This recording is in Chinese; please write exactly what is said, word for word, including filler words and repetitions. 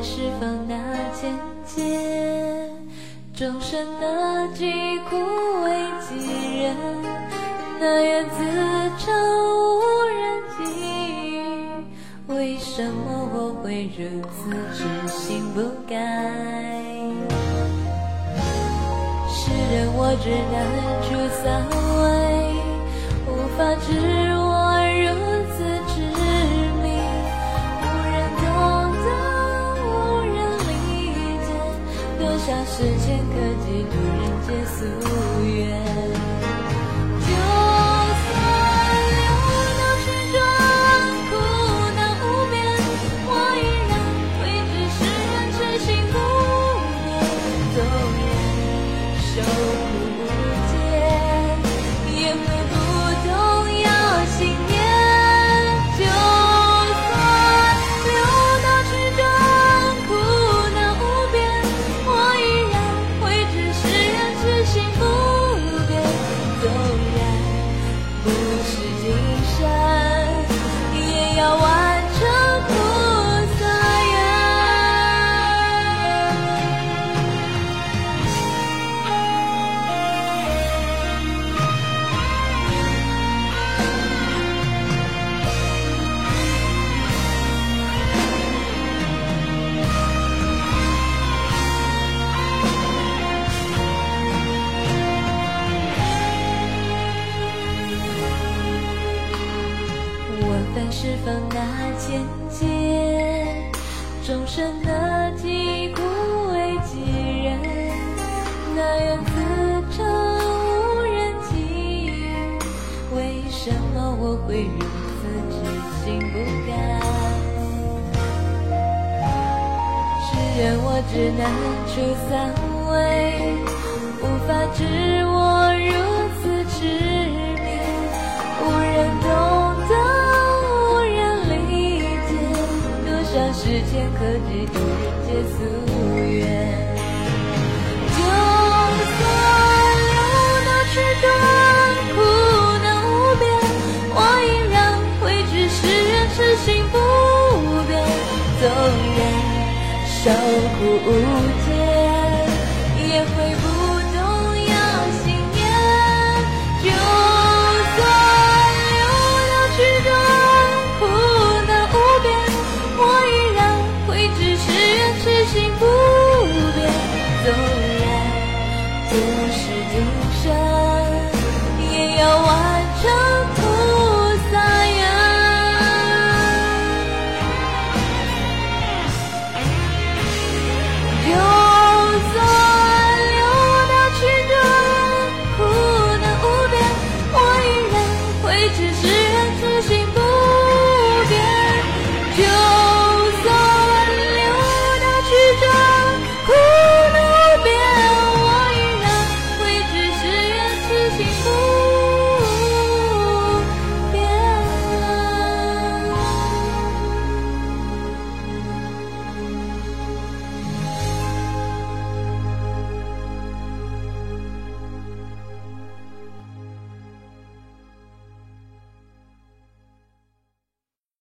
是否那渐渐终身的疾苦为几人，那缘自成无人及，为什么我会如此痴心不改？世人我只难出三味，无法知我如此痴迷，无人懂得，无人理解，多少世间可寄度人间夙愿。就算流到曲转，苦恼无边，我依然会知世人痴心不变，纵然受苦无间，也会不动摇信念。就算流到曲转，苦恼无边，我依然会知世人痴心不变，纵然不是今生，也要完成菩萨愿。问凡是否那渐渐终身的疾苦为几人，那缘自成无人及，为什么我会如此痴心不改？世人我只难出三味，无法知我如此痴迷，无人懂得，无人理解，多少世间可寄度人间夙愿。就算流到曲转，苦恼无边，我依然会知世人痴心不变，纵然受苦无间，也会